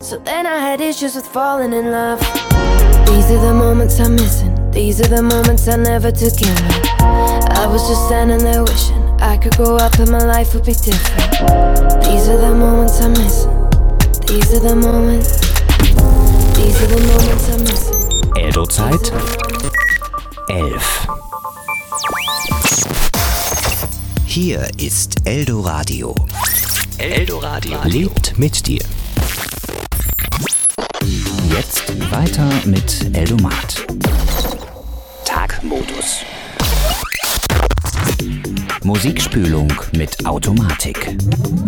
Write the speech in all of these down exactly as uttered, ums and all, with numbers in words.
So then I had issues with falling in love. These are the moments I'm missing. These are the moments I never took in. I was just standing there wishing I could grow up and my life would be different. These are the moments I'm missing. These are the moments. These are the moments I'm missing. Eldo-Zeit elf. Hier ist Eldoradio. Eldoradio lebt mit dir. Jetzt weiter mit Eldomat. Tagmodus. Musikspülung mit Automatik.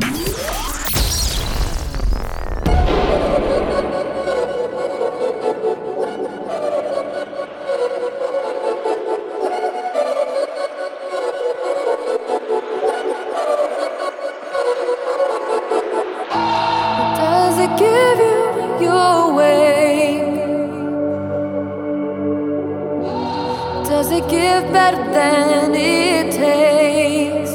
Does it give you your way? Does it give better than it takes?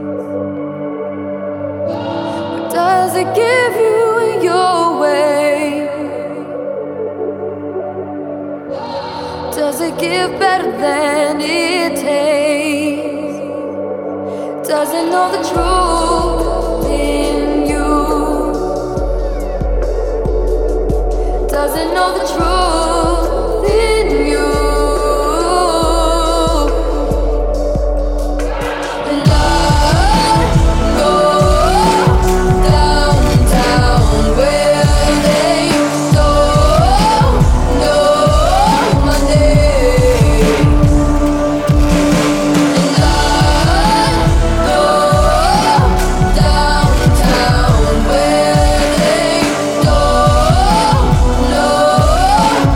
Or does it give you your way? Does it give better than it takes? Does it know the truth in you? Does it know the truth in you? And I go downtown where they don't know my name. And I go downtown where they don't know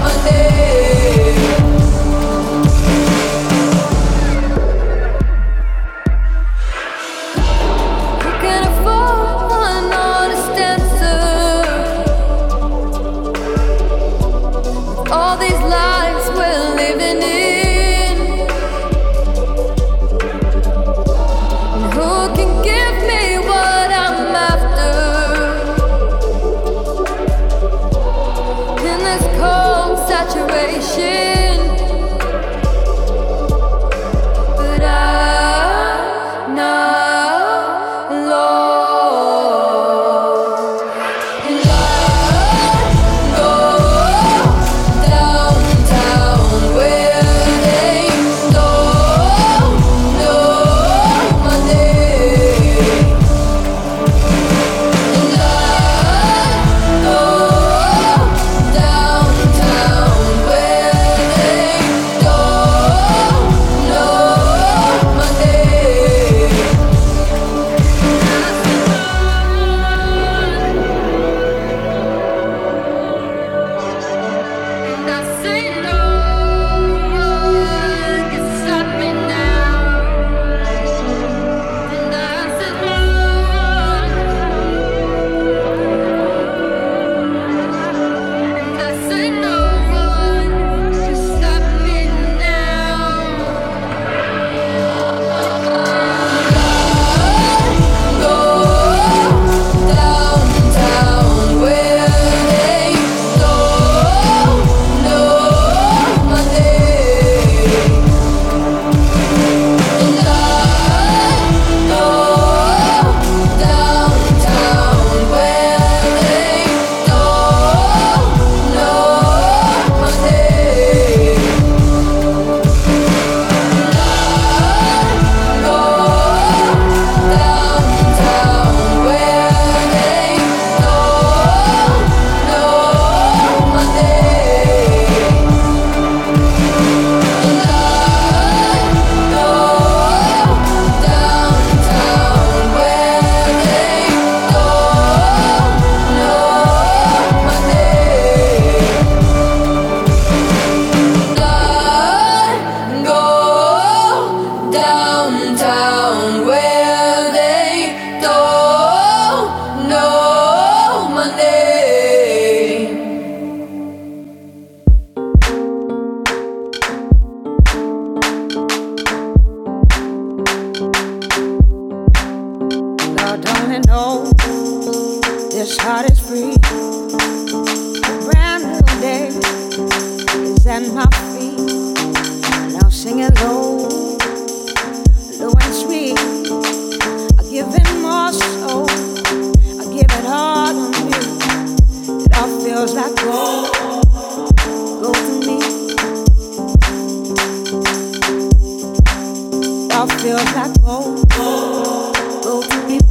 at my feet. Now sing it low, low and sweet. I give it more soul, I give it all to me. It all feels like gold, gold to me. It all feels like gold, gold to me.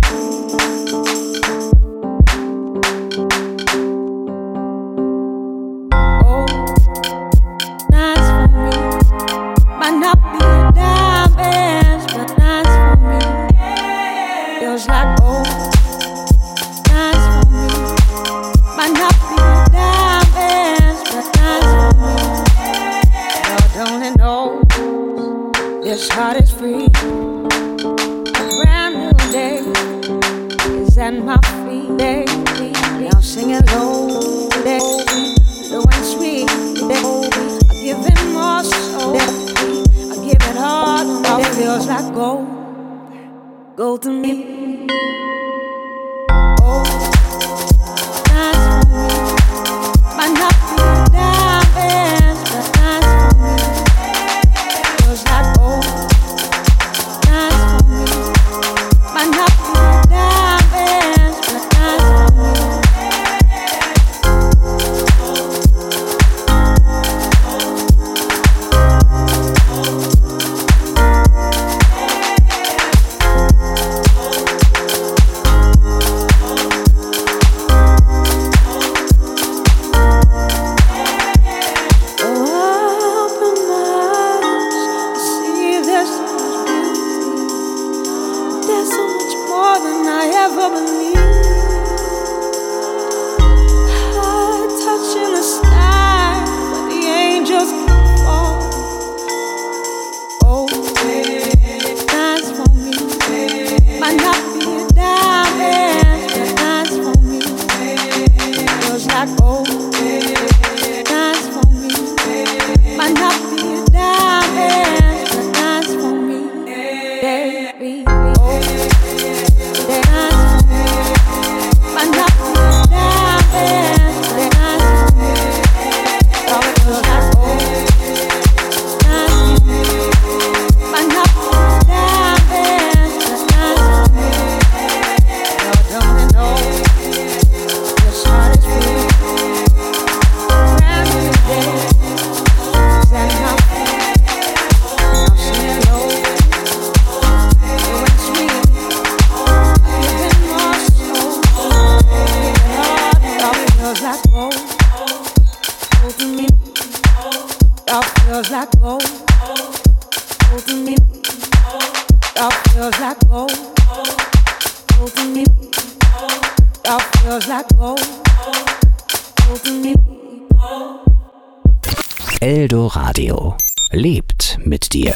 Eldoradio lebt mit dir.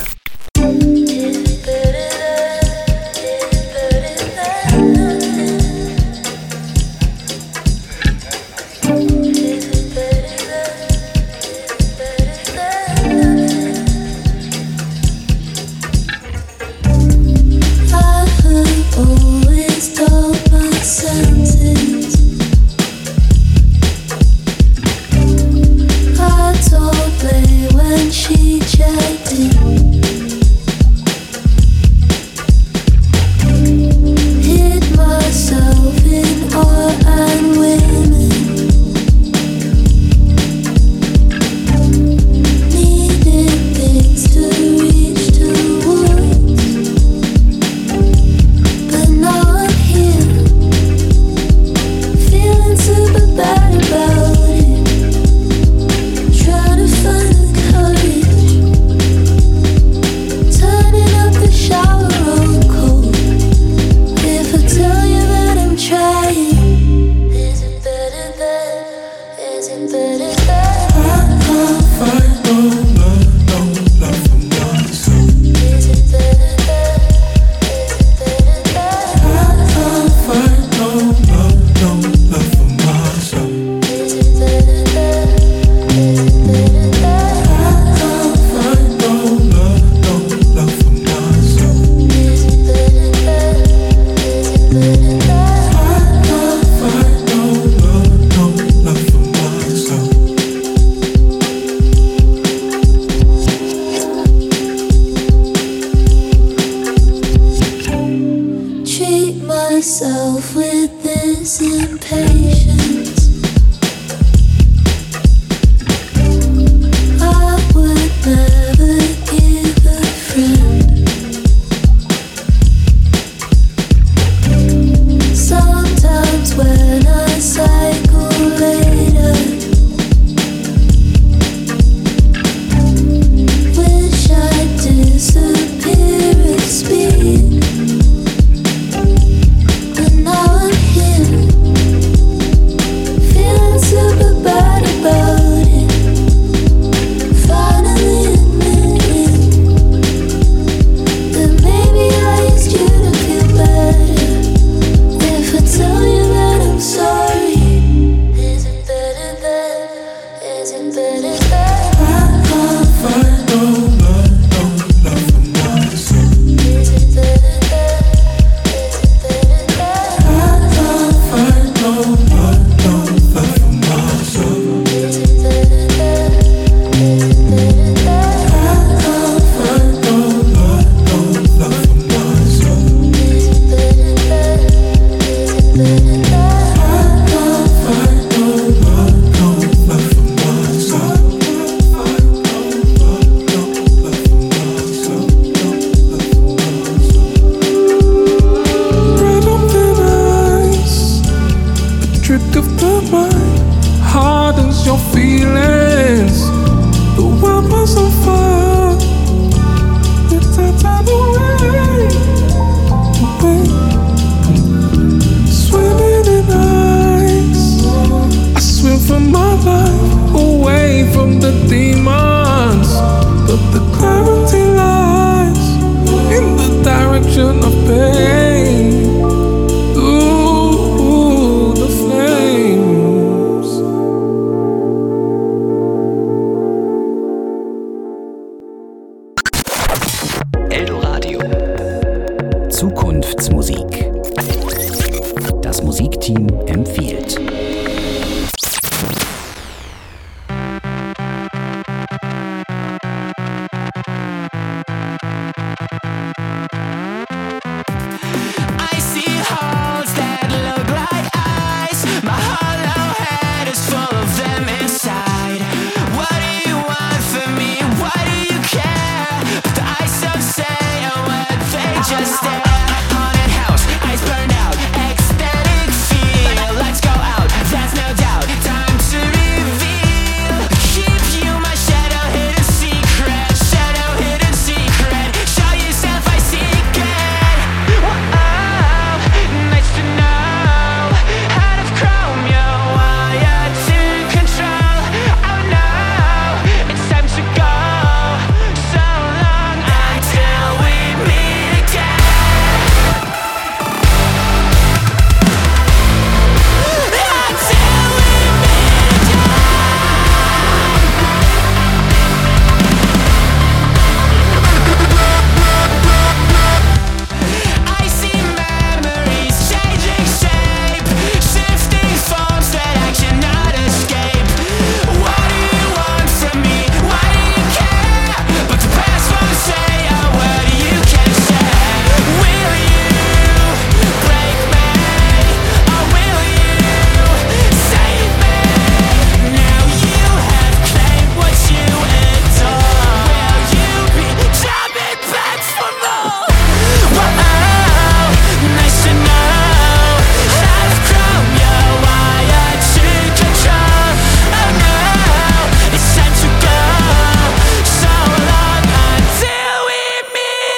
When she checked in, hardens your feelings. The world was on fire. It's a time away, away. Swimming in ice, I swim for my life, away from the demons. But the clarity lies in the direction of pain. Ooh, the flames. Eldoradio. Zukunftsmusik. Das Musikteam empfiehlt. Just stare. Haunted house, eyes burned out, ecstatic feel. Let's go out, there's no doubt. Time to reveal. Keep you my shadow, hidden secret. Shadow, hidden secret. Show yourself, I seek it. Whoa, nice to know. Out of chrome, you're wired to control. Oh no, it's time to go. So long until we meet again. I see memories changing shape, shifting forms that I cannot escape. What do you want from me? Why do you care? But the past won't say a word you can say. Will you break me? Or will you save me? Now you have claimed what you adore. Will you be jumping back for more? Whoa, nice to know. Out of chrome, you're wired to control. Oh no, it's time to go. So long until we meet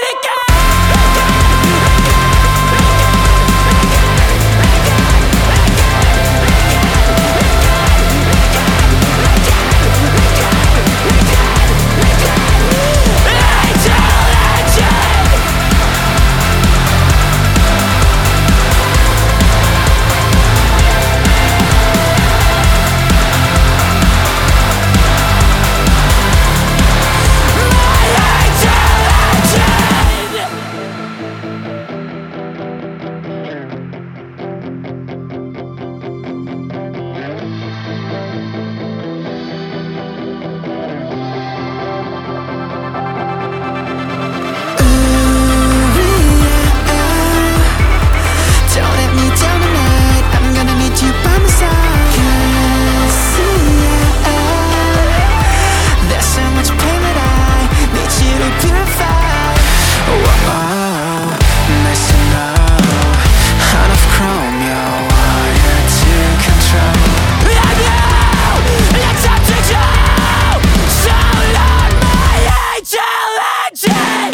Don't let me down tonight. I'm gonna need you by my side. 'Cause yeah, there's so much pain that I need you to purify. Whoa, nice to know. Out of chrome, you're wired to control. I know it's up to you. So long, my angel legend.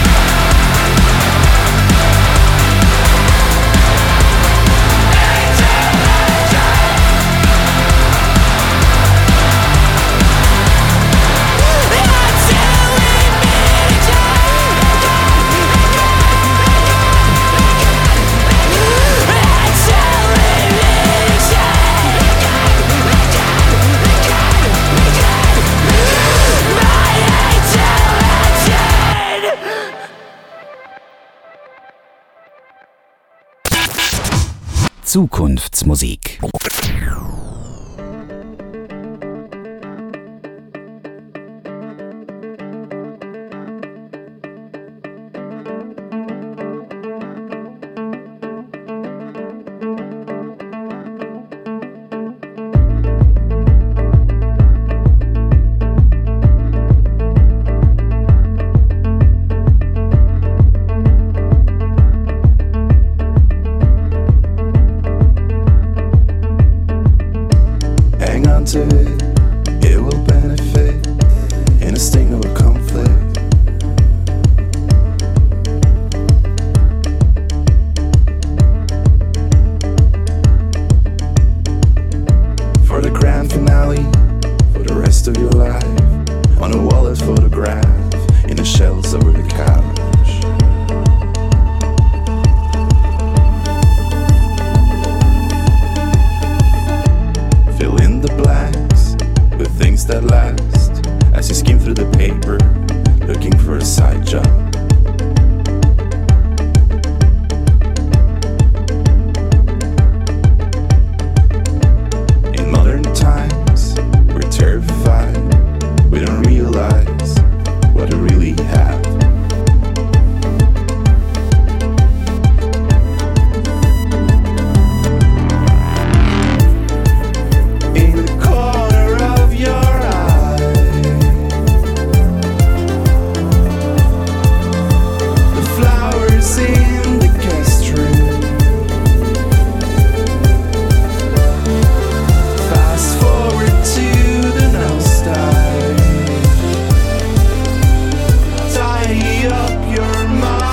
Zukunftsmusik. to it, it will benefit in a sting of a conflict. For the grand finale, for the rest of your life, on a wallet photograph, in the shelves over the couch. Fill in the blanks with things that last, as you skim through the paper, looking for a side job. In modern times, we're terrified, we don't realize what we really have. In the corner of your eye, the flowers in the guest room. Fast forward to the nostalgia. Tidy up your mind.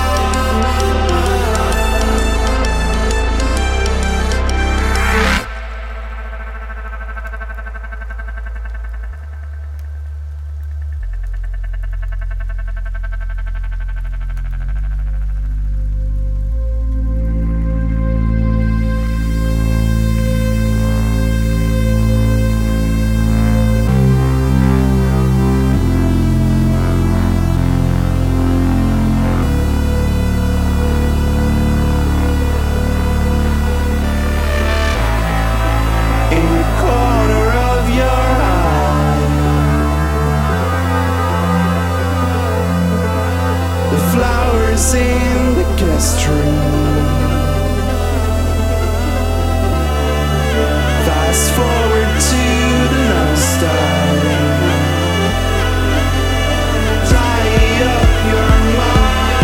In the corner of your eye, the flowers in the guest room. Fast forward to the nostalgia. Tidy up your mind.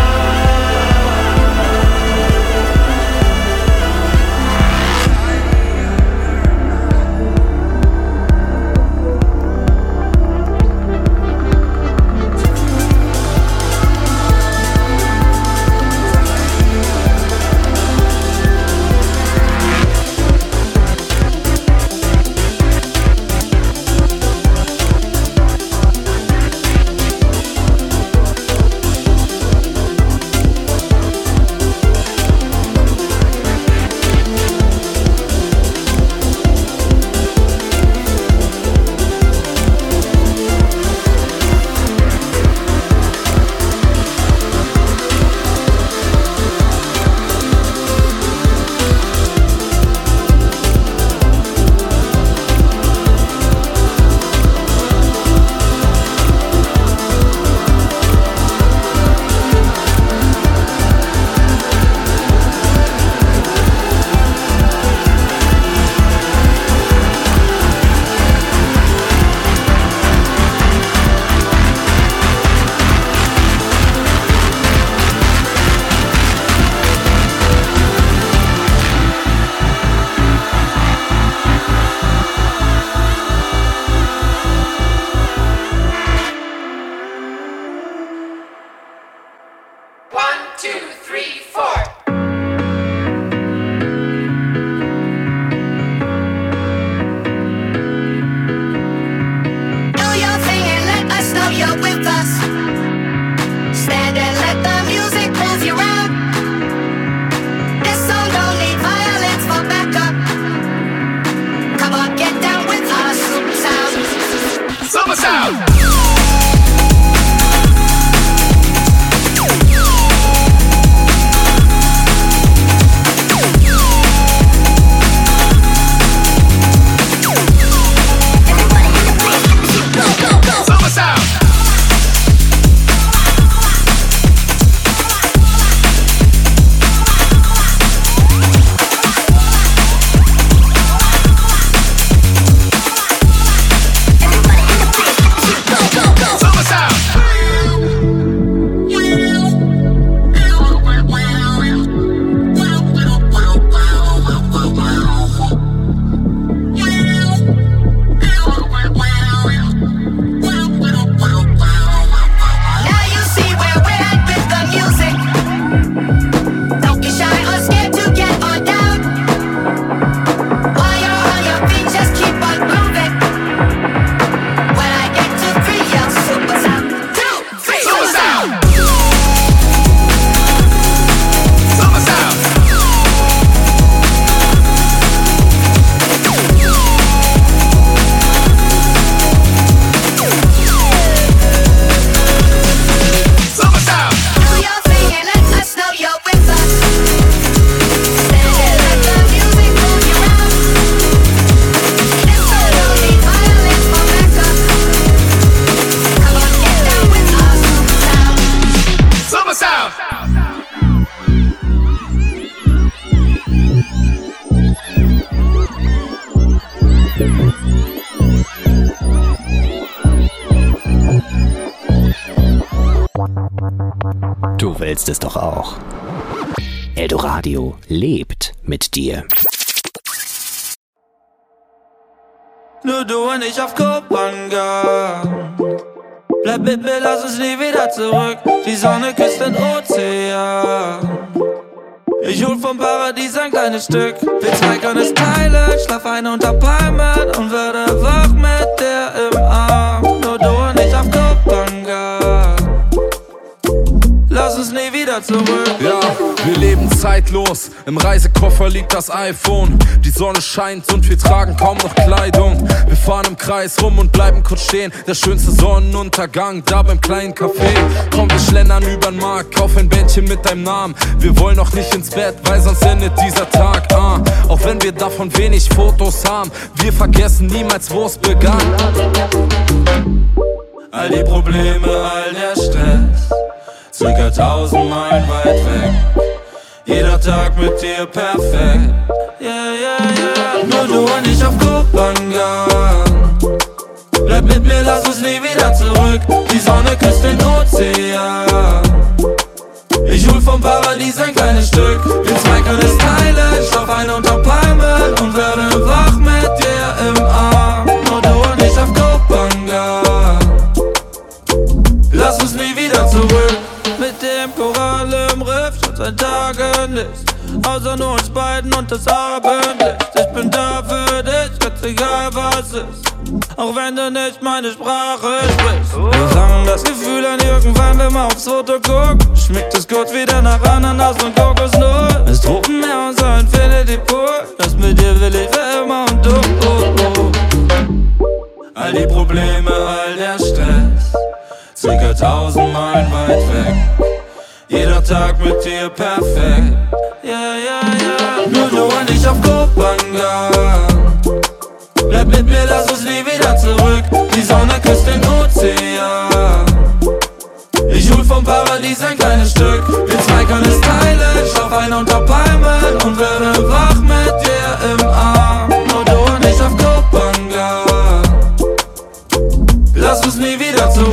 Do your thing and let us know you're with us. Stand and let the music move you round. This song don't need violence for backup. Come on, get down with us. Sound. Summer sound. Summer sound. Go. willst es doch auch. Eldoradio lebt mit dir. Nur du und ich auf Kopangan. Bleib mit mir, lass uns nie wieder zurück. Die Sonne küsst den Ozean. Ich hol vom Paradies ein kleines Stück. Wir zwei können es teilen. Schlaf ein unter Palmen und werde wach mit dir im Arm. Nur du und ich auf Kopangan. Lass uns nie wieder zurück. Ja, wir leben zeitlos. Im Reisekoffer liegt das iPhone. Die Sonne scheint und wir tragen kaum noch Kleidung. Wir fahren im Kreis rum und bleiben kurz stehen. Der schönste Sonnenuntergang da beim kleinen Café. Komm, wir schlendern übern Markt, kauf ein Bändchen mit deinem Namen. Wir wollen noch nicht ins Bett, weil sonst endet dieser Tag. Ah, auch wenn wir davon wenig Fotos haben, wir vergessen niemals, wo es begann. All die Probleme, all der Stress, circa tausend Meilen weit weg. Jeder Tag mit dir perfekt. Yeah, yeah, yeah. Nur du und ich auf Kopangan. Bleib mit mir, lass uns nie wieder zurück. Die Sonne küsst den Ozean. Ich hol vom Paradies ein kleines Stück. Wir zwei können es teilen. Schlaf ein unter Palmen und werde wach mit dir im Arm. Nur du und ich auf Kopangan. Lass uns nie wieder zurück. Mit dem Korall im Riff schon seit Tagen nichts, außer nur uns beiden und das Abendlicht. Ich bin da für dich, ganz egal was ist, auch wenn du nicht meine Sprache sprichst. Wir fangen das Gefühl an irgendwann, wenn man aufs Foto guckt. Schmeckt es gut wieder nach Ananas und Kokosnuss. Es Tropenmeer, unser Infinity Pool. Das mit dir will ich für immer und du. Oh, oh. All die Probleme, all der Stress, circa tausend Meilen weit weg. Jeder Tag mit dir perfekt. Yeah, yeah, yeah. Nur du und ich auf Kopangan. Bleib mit mir, lass uns nie wieder zurück. Die Sonne küsst den Ozean. Ich hol vom Paradies ein kleines Stück. Wir zwei können es teilen. Schlaf ein unter Palmen und werde wach mit dir im Arm. Nur du und ich auf Kopangan. Lass uns nie wieder zurück.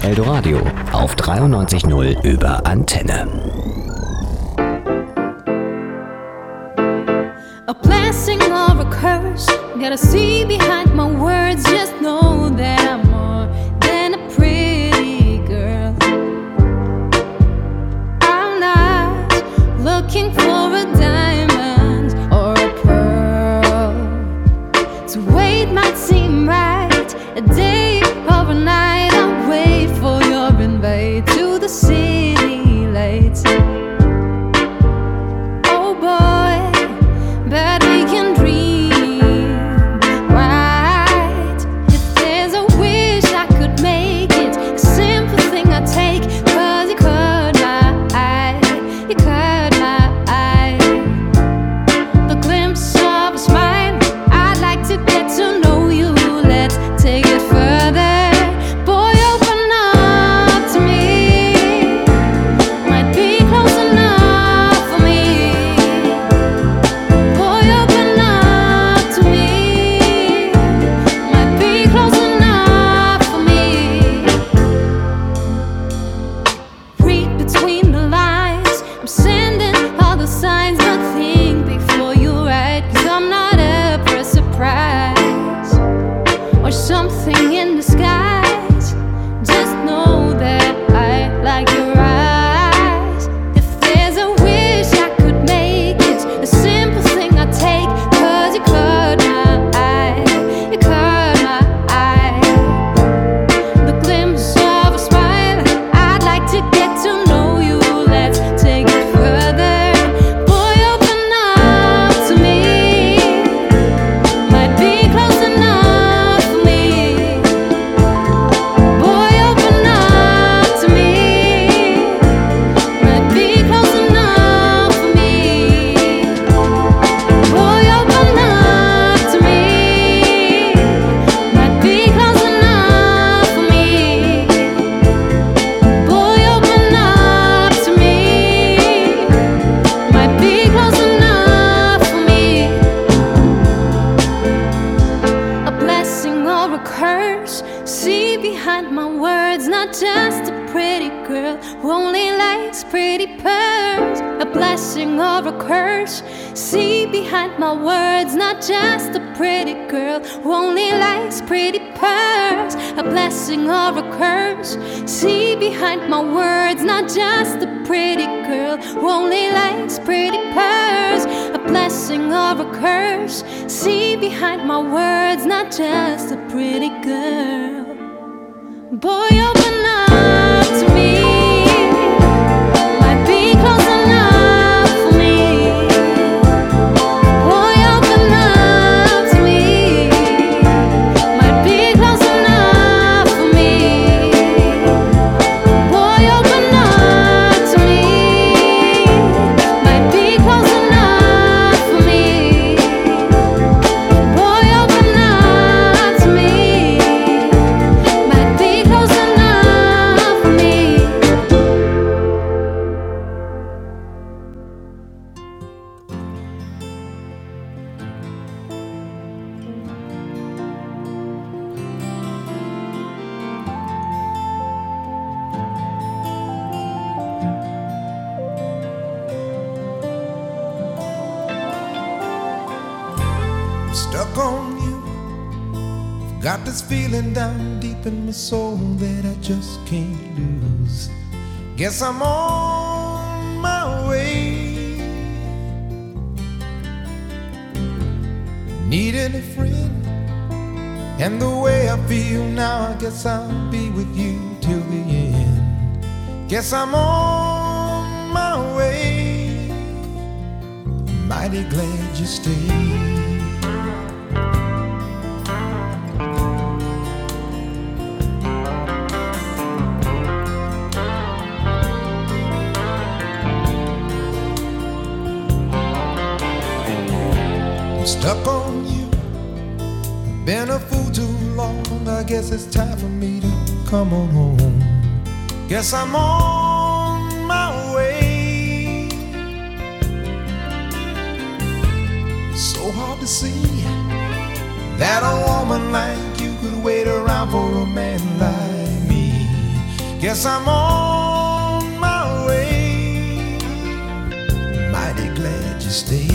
Eldoradio auf dreiundneunzig Komma null über Antenne. A blessing or a curse, gotta see behind my words. Just know that I'm more than a pretty girl. I'm not looking for a diamond or a pearl. To wait might seem right, a day or a night. I'll wait for your invite to the city lights. Oh boy, but we can dream, right? If there's a wish I could make it, a simple thing I take. Cause you caught my eye, you caught my eye. The glimpse of a smile, I'd like to get to know you. Let's take it further. Boy, open up to me. Might be close enough for me. Boy, open up to me. Might be close enough for me. Read between the lines, I'm sending all the signs. But think before you write, cause I'm not up for a surprise or something in disguise. Just know that I like your eyes. If there's a wish I could make it, a simple thing I take. Cause you caught my eye, you caught my eye. The glimpse of a smile, I'd like to get to know you. Let's take it further. Boy, open up to me. Might be close enough for me. Boy, open up to me. Might be close enough for me. Boy, open up to me. Might be close enough for me. Boy, open up to me. Might be close enough for me. A blessing or a curse, see behind my words. Not just a pretty girl who only likes pretty pearls. A blessing or a curse, see behind my words. Not just a pretty girl who only likes pretty pearls. A blessing or a curse, see behind my words. Not just a pretty girl who only likes pretty pearls. A blessing or a curse, see behind my words. Not just a pretty girl. Boy, open up to me. Might be close enough for me. Boy, open up to me. Might be close enough for me. Boy, open up to me. Might be close enough for me. Boy, open up to me. Might be close enough for me. I'm stuck on you. Got this feeling down deep in my soul that I just can't lose. Guess I'm on my way. Needing a friend, and the way I feel now, I guess I'll be with you till the end. Guess I'm on my way. Mighty glad you stayed. Stuck on you, I've been a fool too long. I guess it's time for me to come on home. Guess I'm on my way. So hard to see that a woman like you could wait around for a man like me. Guess I'm on my way. Mighty glad you stayed.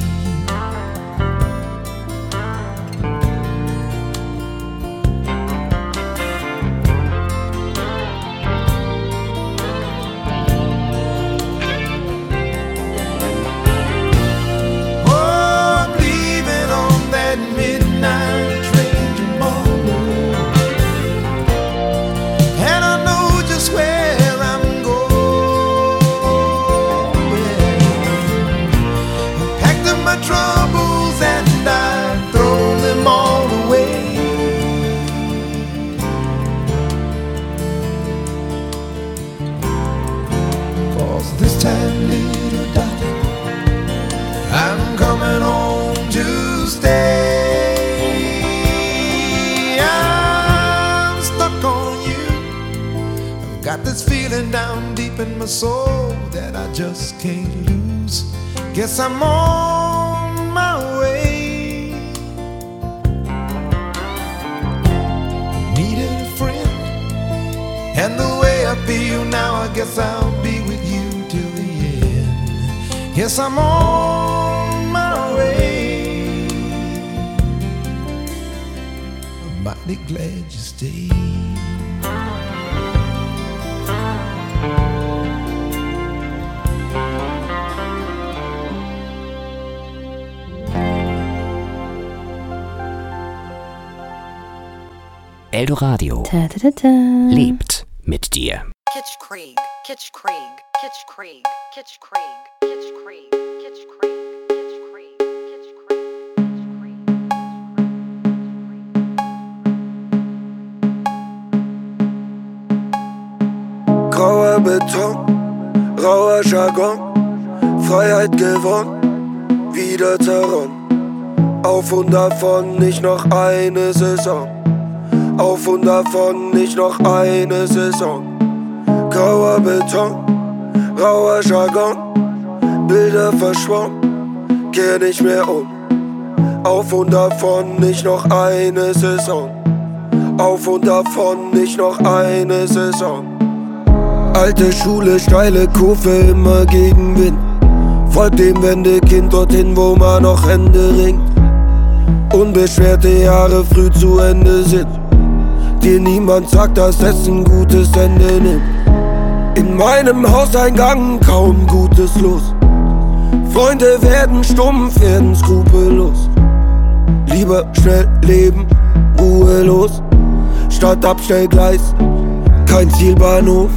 Down deep in my soul that I just can't lose. Guess I'm on my way. Needed a friend, and the way I feel now, I guess I'll be with you till the end. Guess I'm on my way. I'm mighty glad you stayed. Eldoradio Ta -ta -ta -ta. lebt mit dir. Kitsch Krieg, Kitsch Krieg, Kitsch Krieg, Kitsch Krieg, Kitsch Krieg, Kitsch Krieg, Kitsch Krieg, Kitsch Krieg, Kitsch Krieg. Grauer Beton, rauer Jargon, Freiheit gewonnen, wieder zerronnen. Auf und davon, nicht noch eine Saison. Auf und davon, nicht noch eine Saison. Grauer Beton, rauer Jargon, Bilder verschwommen, kehr nicht mehr um. Auf und davon, nicht noch eine Saison. Auf und davon, nicht noch eine Saison. Alte Schule, steile Kurve, immer gegen Wind. Folgt dem Wendekind dorthin, wo man noch Hände ringt. Unbeschwerte Jahre früh zu Ende sind. Dir niemand sagt, dass es ein gutes Ende nimmt. In meinem Hauseingang kaum Gutes los. Freunde werden stumpf, werden skrupellos. Lieber schnell leben, ruhelos. Statt Abstellgleis, kein Zielbahnhof.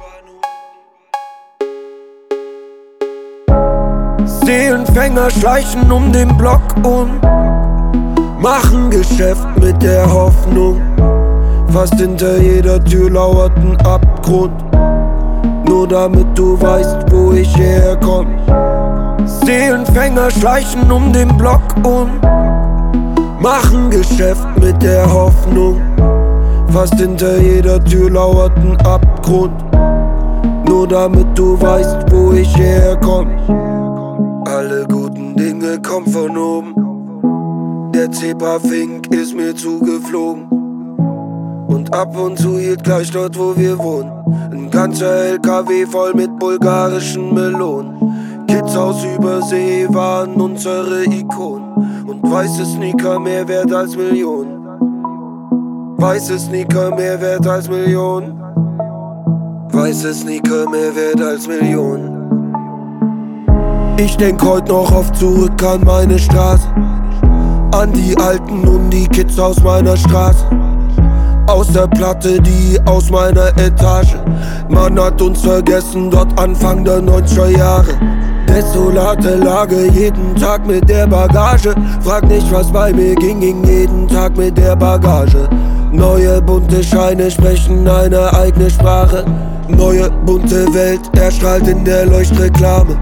Seelenfänger schleichen um den Block und machen Geschäft mit der Hoffnung. Fast hinter jeder Tür lauert ein Abgrund. Nur damit du weißt, wo ich herkomm. Seelenfänger schleichen um den Block und machen Geschäft mit der Hoffnung. Fast hinter jeder Tür lauert ein Abgrund. Nur damit du weißt, wo ich herkomm. Alle guten Dinge kommen von oben. Der Zebrafink ist mir zugeflogen. Und ab und zu hielt gleich dort, wo wir wohnen, ein ganzer L K W voll mit bulgarischen Melonen. Kids aus Übersee waren unsere Ikonen. Und weiße Sneaker mehr wert als Millionen. Weiße Sneaker mehr wert als Millionen. Weiße Sneaker mehr wert als Millionen. Ich denk heut noch oft zurück an meine Straße. An die Alten und die Kids aus meiner Straße. Aus der Platte, die aus meiner Etage. Man hat uns vergessen, dort Anfang der neunziger Jahre. Desolate Lage, jeden Tag mit der Bagage. Frag nicht, was bei mir ging, ging jeden Tag mit der Bagage. Neue bunte Scheine sprechen eine eigene Sprache. Neue bunte Welt erstrahlt in der Leuchtreklame.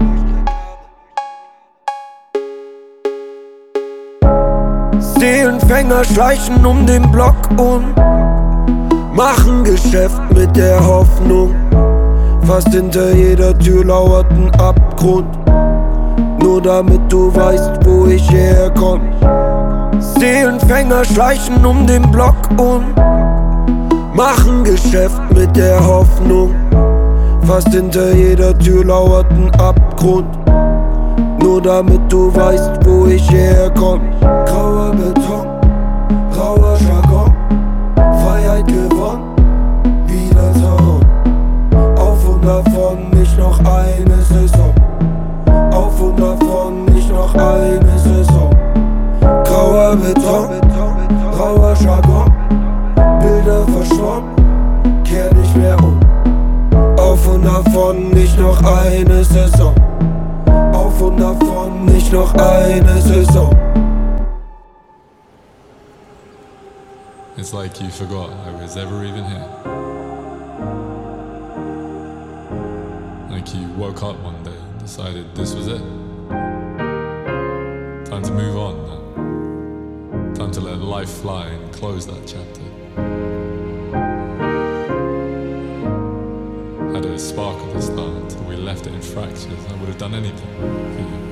Seelenfänger schleichen um den Block und machen Geschäft mit der Hoffnung. Fast hinter jeder Tür lauert ein Abgrund. Nur damit du weißt, wo ich herkomm. Seelenfänger schleichen um den Block und machen Geschäft mit der Hoffnung. Fast hinter jeder Tür lauert ein Abgrund. Nur damit du weißt, wo ich herkomm. Grauer Beton, rauer Jargon, Freiheit gewonnen, wieder Traum. Auf und davon, nicht noch eine Saison. Auf und davon, nicht noch eine Saison. Grauer Beton, rauer Jargon, Bilder verschwommen, kehr nicht mehr um. Auf und davon, nicht noch eine Saison. Auf und davon, nicht noch eine Saison. It's like you forgot I was ever even here. Like you woke up one day and decided this was it. Time to move on now. Time to let life fly and close that chapter. Had a spark at the start until we left it in fractures. I would have done anything for you.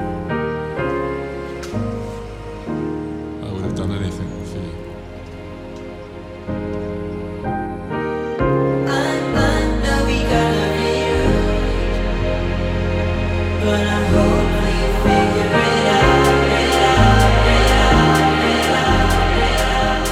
I would have done anything for you. I, I know we gotta reunite, but I hope we figure it out, it out, it out, it out, it out,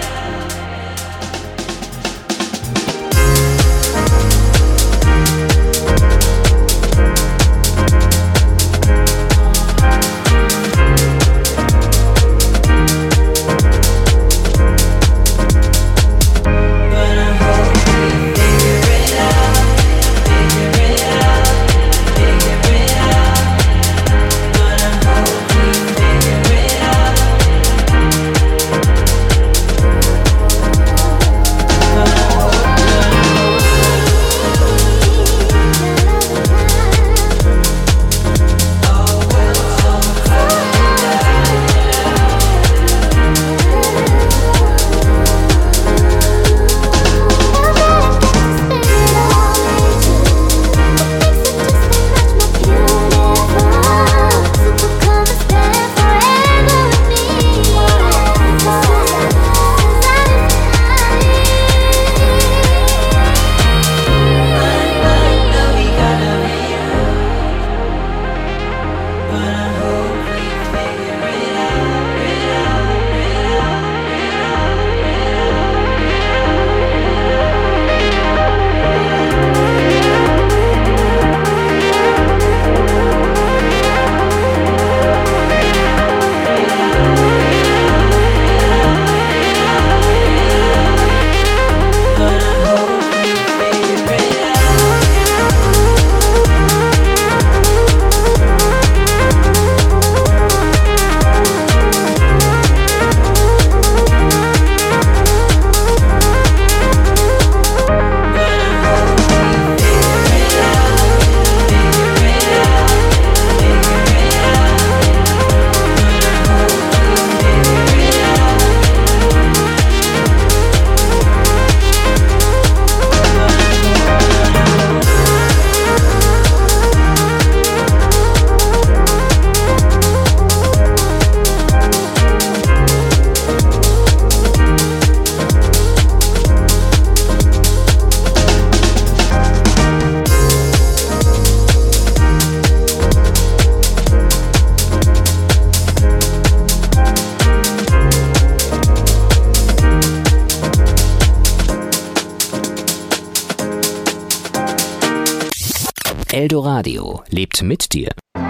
Eldoradio lebt mit dir.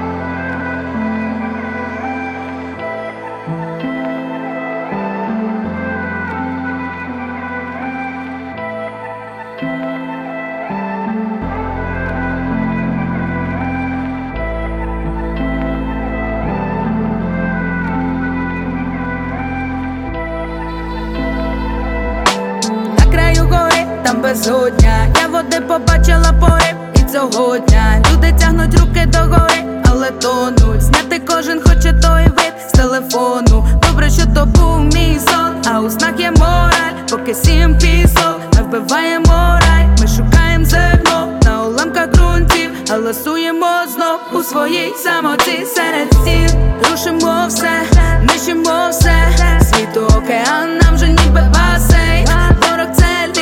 На краю гори, там безодня, я води побачила порив. Цього дня люди тягнуть руки догори, але тонуть. Зняти кожен хоче той вид з телефону. Добре, що то був мій сон, а у снах є мораль. Поки сім пісок, ми вбиваємо рай. Ми шукаємо зерно на уламках ґрунтів, але суємо знов у своїй самоті. Серед стін рушимо все, нищимо все. Світу океан, нам же ніби басейн. Ворог цель,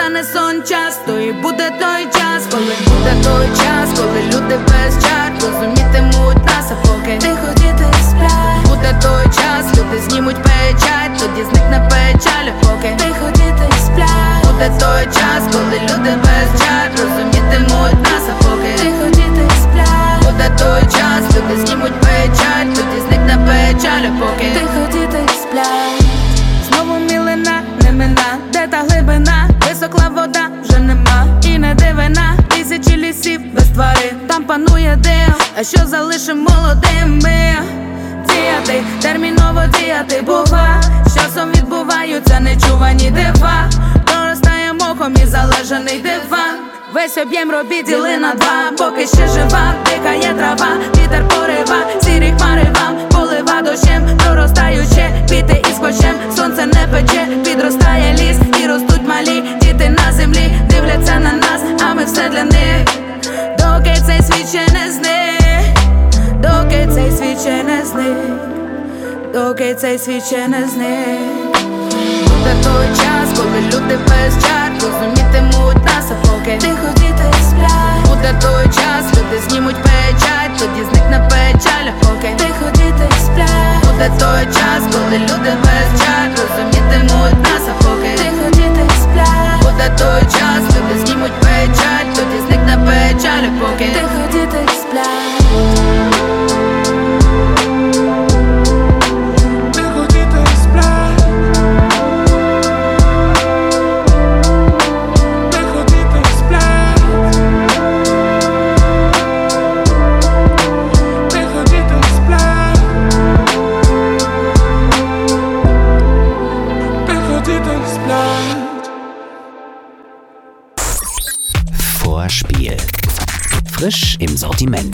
настане сон часто, і буде той час, коли буде той час, коли люди без чар розумітимуть нас, а поки тихо діти сплять. Буде той час, люди знімуть печать, тоді зникне печаль, поки тихо діти сплять. Буде той час, коли люди без чар розумітимуть нас, а поки тихо діти сплять. Буде той час, люди знімуть печать, тоді зникне печаль, поки тихо діти сплять. Знову мілина, не мина, де та глибина, висохла вода, вже нема, і не дивина. Тисячі лісів без тварин, там панує дим, а що залишим молодими? Діяти, терміново діяти, бува, з часом відбуваються нечувані дива. Проростає мохом і залежаний диван. Весь об'єм робіт діли на два, поки ще жива, дикає трава, вітер порива, сірі хмари вам полива дощем, проростаючи, квіти із кощем, сонце не пече, підростає ліс, і ростуть малі діти на землі, дивляться на нас, а ми все для них. Доки цей світ ще не зник, доки цей світ ще не зник, доки цей світ ще не зник. Буде той час, коли люди без чар розумітимуть нас, а поки тихо діти сплять. Буде той час, люди знімуть печать, тоді зникне печаль, поки тихо діти сплять. Буде той час, коли люди без чар розумітимуть нас, а поки тихо діти сплять. Буде той час, люди знімуть печать, тоді зникне печаль, поки тихо діти сплять. Vorspiel. Frisch im Sortiment.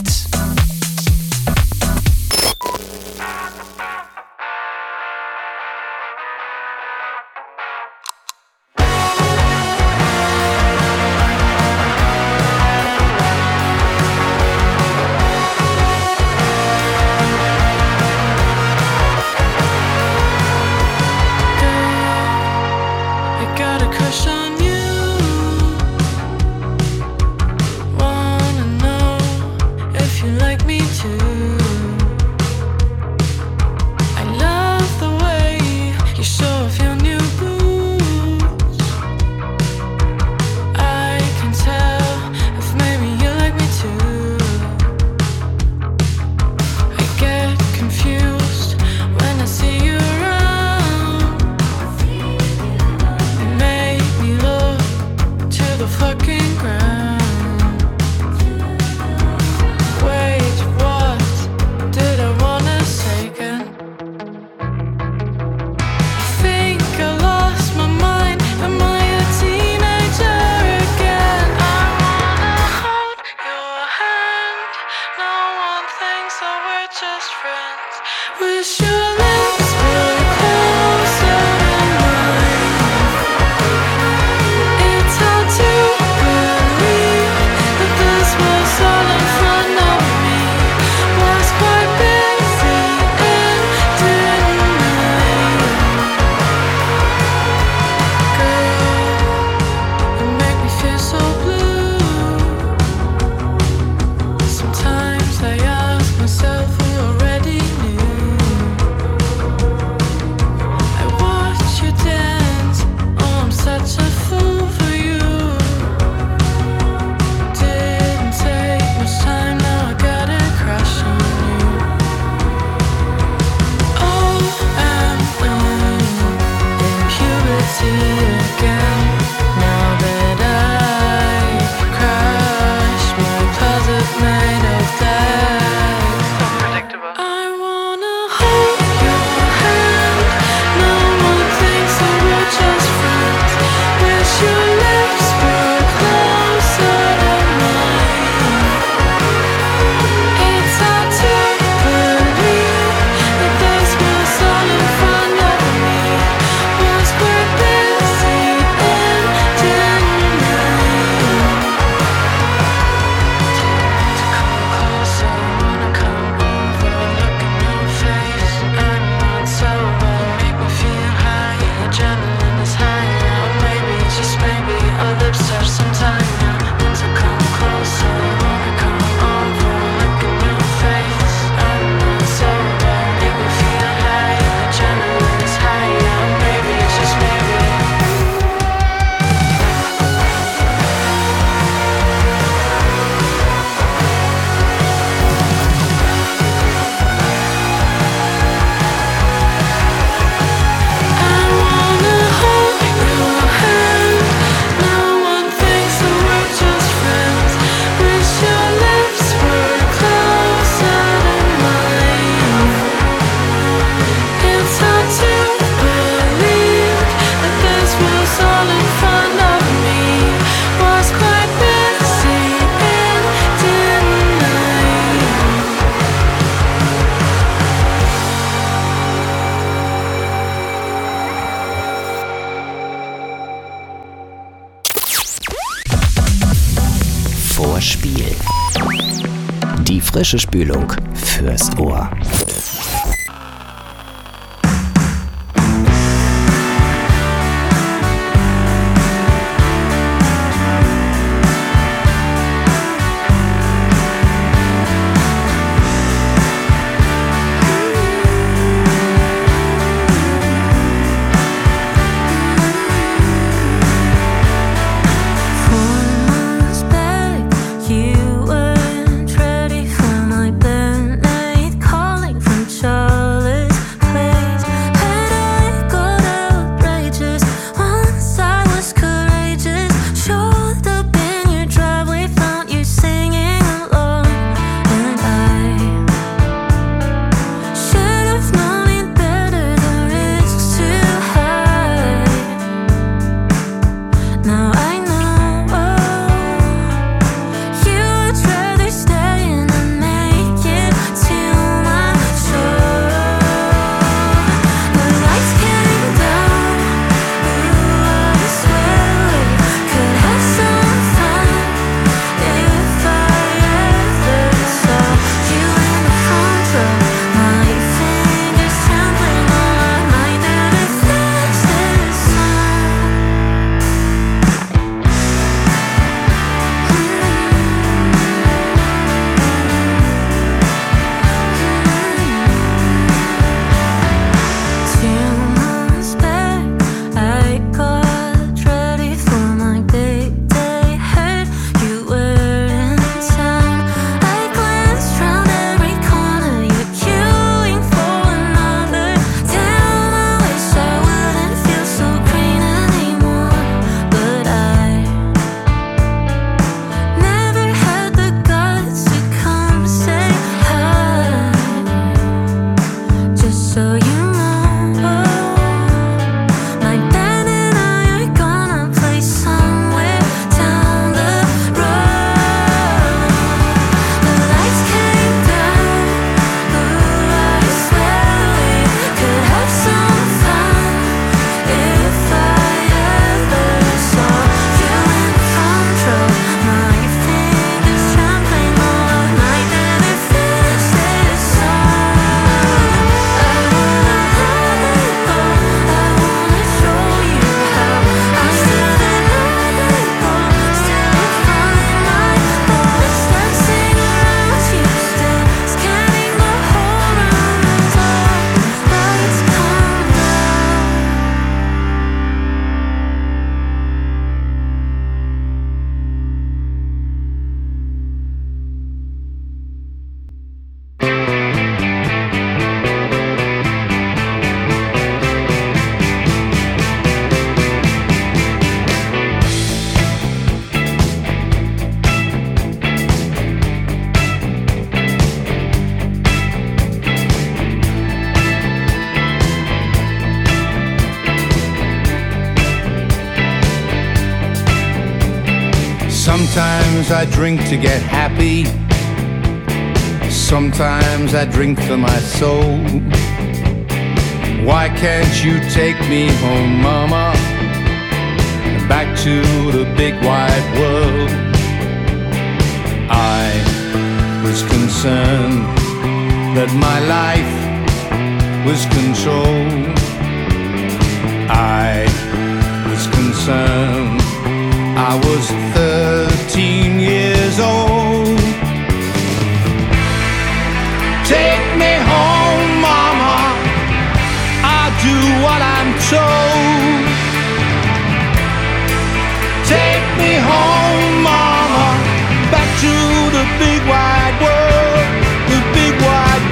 Make me look Hörspiel. Die frische Spülung fürs Ohr. You weren't ready for my band night calling from Charlotte's Place. Had I got outrageous once I was courageous? Showed up in your driveway, found you singing along, and I should have known it better. The risk's too high. Now I know. Sometimes I drink to get happy. Sometimes I drink for my soul. Why can't you take me home, mama? Back to the big wide world. I was concerned that my life was controlled. I was concerned I was thirteen years old. Take me home, mama, I'll do what I'm told. Take me home, mama, back to the big wide world, the big wide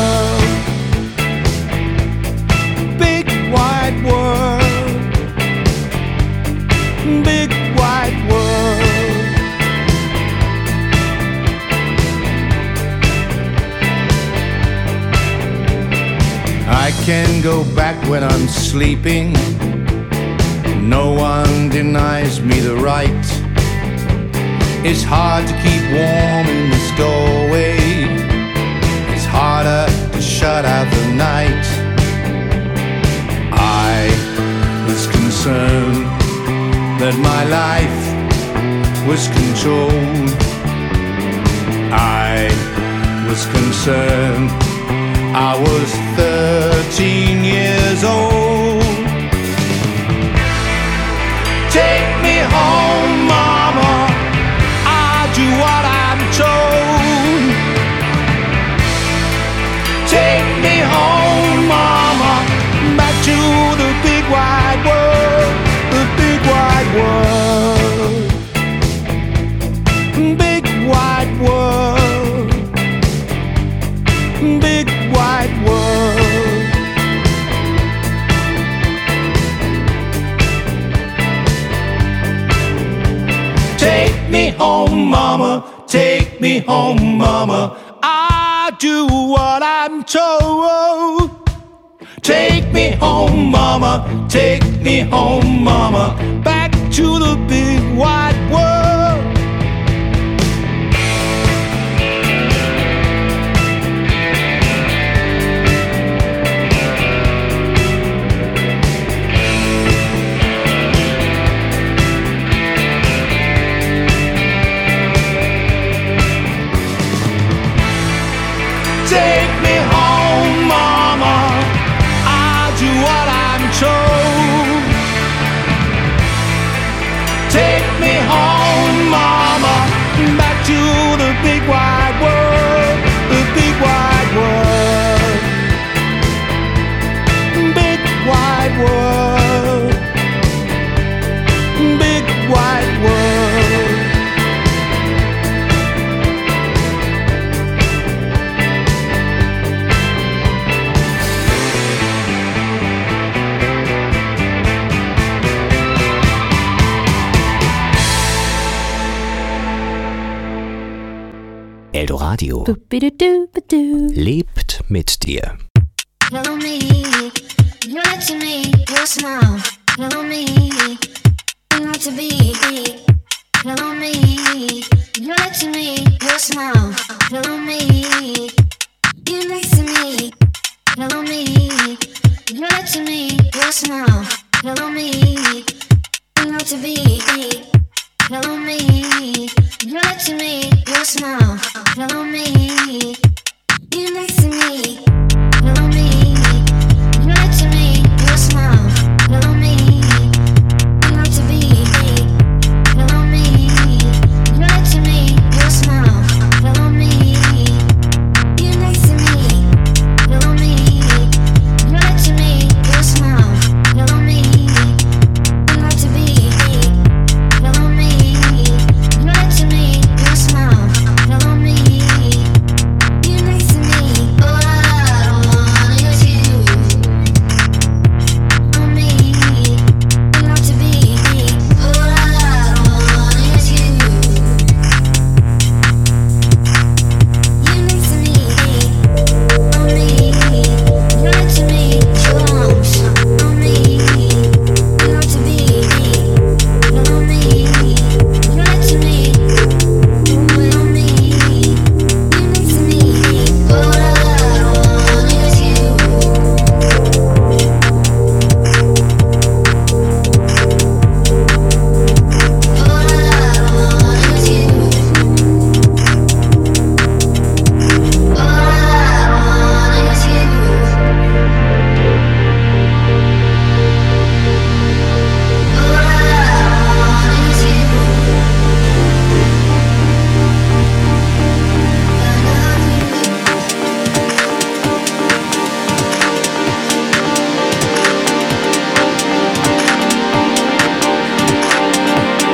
world, big wide world, big wide world. I can go back when I'm sleeping. No one denies me the right. It's hard to keep warm in this doorway. It's harder to shut out the night. I was concerned that my life was controlled. I was concerned. I was thirteen years old. Take me home, mama, I'll do what I'm told. Take me home, mama, back to the big wide world, the big wide world, big wide world, big wide world. Take me home, mama, take me home, mama, I'll do what I'm told. Take me home, mama, take me home, mama, back to the big wide world. Take me home, mama, I'll do what I'm told. Take me home, mama, back to the big wide world, the big wide world, big wide world, big wide world. Eldoradio lebt mit dir. Hello me, you're right to me, your smile. Hello me, not to be. Hello me, you're right to me, your smile. Hello me, you're next to me. Hello me, you're right to me, your smile. Hello me, not to be. Hello me, you're right to me, your smile. Hello me.